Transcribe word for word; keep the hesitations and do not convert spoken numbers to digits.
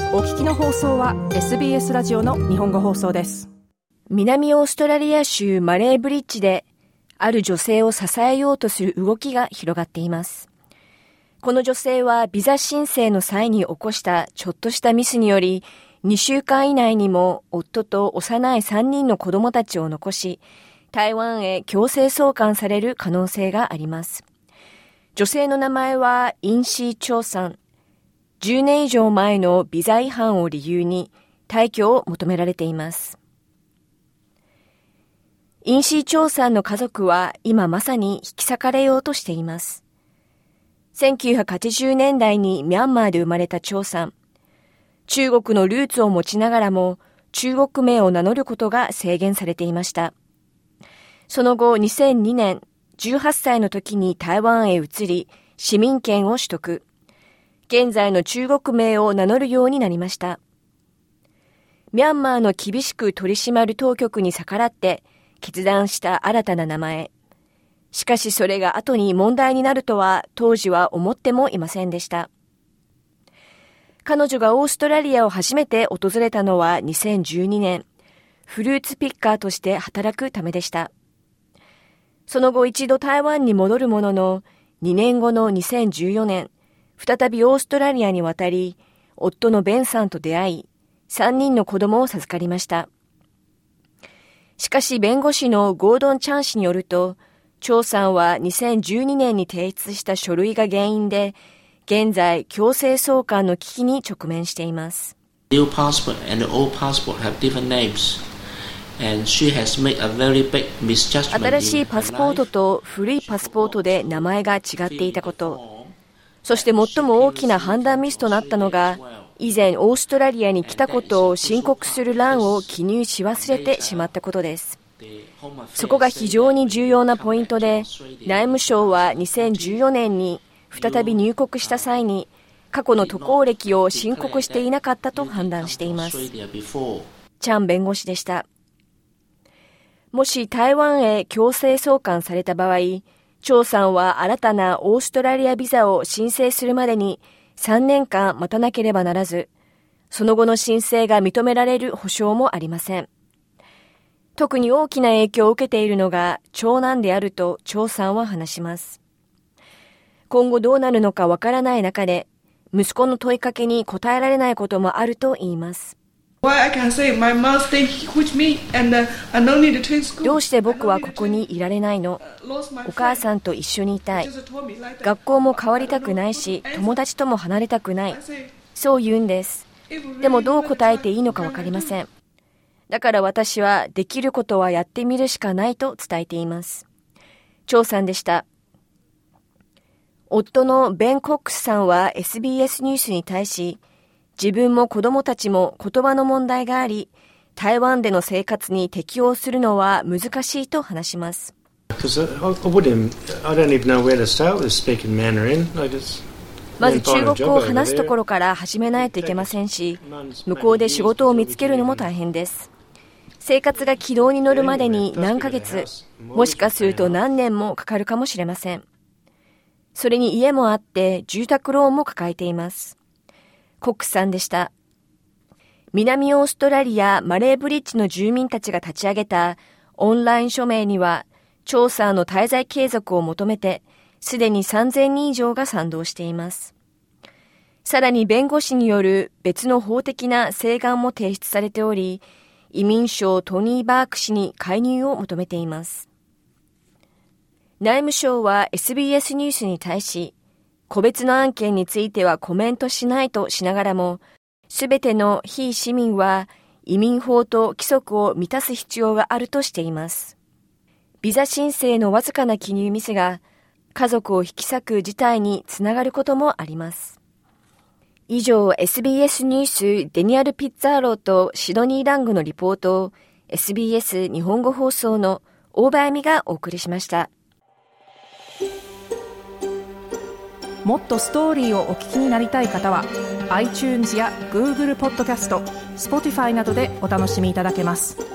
お聞きの放送は エスビーエス ラジオの日本語放送です。 南オーストラリア州マレーブリッジである女性を支えようとする動きが広がっています。この女性はビザ申請の際に起こしたちょっとしたミスによりにしゅうかん以内にも夫と幼いさんにんの子供たちを残し台湾へ強制送還される可能性があります。女性の名前はインシー・チョウさん。じゅうねん以上前のビザ違反を理由に退去を求められています。インシー・チョウさんの家族は今まさに引き裂かれようとしています。せんきゅうひゃくはちじゅうねんだいにミャンマーで生まれたチョウさん。中国のルーツを持ちながらも中国名を名乗ることが制限されていました。その後にせんにねん、じゅうはっさいの時に台湾へ移り市民権を取得。現在の中国名を名乗るようになりました。ミャンマーの厳しく取り締まる当局に逆らって決断した新たな名前。しかしそれが後に問題になるとは当時は思ってもいませんでした。彼女がオーストラリアを初めて訪れたのはにせんじゅうにねん、フルーツピッカーとして働くためでした。その後一度台湾に戻るものの、にねんごのにせんじゅうよねん、再びオーストラリアに渡り、夫のベンさんと出会い、さんにんの子供を授かりました。しかし弁護士のゴードン・チャン氏によると、チョウさんはにせんじゅうにねんに提出した書類が原因で、現在強制送還の危機に直面しています。 New passport and the old passport have different names, and she has made a very big misjudgment. 新しいパスポートと古いパスポートで名前が違っていたこと。そして最も大きな判断ミスとなったのが、以前オーストラリアに来たことを申告する欄を記入し忘れてしまったことです。そこが非常に重要なポイントで、内務省はにせんじゅうよねんに再び入国した際に、過去の渡航歴を申告していなかったと判断しています。チャン弁護士でした。もし台湾へ強制送還された場合、チョウさんは新たなオーストラリアビザを申請するまでにさんねんかん待たなければならず、その後の申請が認められる保証もありません。特に大きな影響を受けているのが長男であるとチョウさんは話します。今後どうなるのかわからない中で、息子の問いかけに答えられないこともあると言います。どうして僕はここにいられないの？お母さんと一緒にいたい。学校も変わりたくないし、友達とも離れたくない。そう言うんです。でもどう答えていいのかわかりません。だから私はできることはやってみるしかないと伝えています。チョウさんでした。夫のベン・コックスさんは エスビーエス ニュースに対し、自分も子供たちも言葉の問題があり、台湾での生活に適応するのは難しいと話します。まず中国語を話すところから始めないといけませんし、向こうで仕事を見つけるのも大変です。生活が軌道に乗るまでに何ヶ月、もしかすると何年もかかるかもしれません。それに家もあって住宅ローンも抱えています。コックさんでした。南オーストラリアマレーブリッジの住民たちが立ち上げたオンライン署名には、調査の滞在継続を求めて、すでにさんぜんにん以上が賛同しています。さらに弁護士による別の法的な請願も提出されており、移民相トニー・バーク氏に介入を求めています。内務省は エスビーエス ニュースに対し、個別の案件についてはコメントしないとしながらも、すべての非市民は移民法と規則を満たす必要があるとしています。ビザ申請のわずかな記入ミスが家族を引き裂く事態につながることもあります。以上、エスビーエス ニュースデニアル・ピッツァーロとシドニー・ラングのリポートを エスビーエス 日本語放送の大場恵美がお送りしました。 もっとストーリーをお聞きになりたい方は iTunes や Google ポッドキャスト、Spotify などでお楽しみいただけます。